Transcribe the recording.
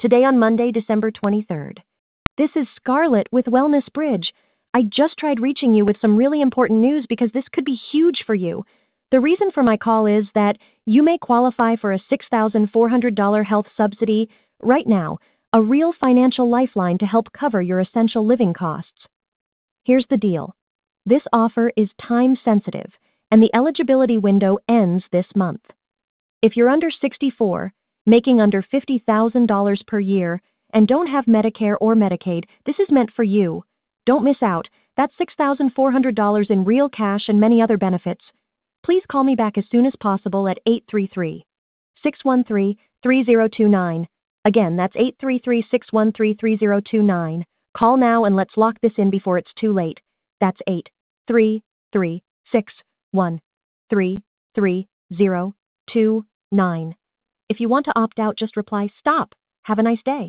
Today on Monday, December 23rd. This is Scarlett with Wellness Bridge. I just tried reaching you with some really important news because this could be huge for you. The reason for my call is that you may qualify for a $6,400 health subsidy right now, a real financial lifeline to help cover your essential living costs. Here's the deal. This offer is time sensitive, and the eligibility window ends this month. If you're under 64, making under $50,000 per year, and don't have Medicare or Medicaid, this is meant for you. Don't miss out. That's $6,400 in real cash and many other benefits. Please call me back as soon as possible at 833-613-3029. Again, that's 833-613-3029. Call now and let's lock this in before it's too late. That's 833-613-3029. If you want to opt out, just reply, "Stop." Have a nice day.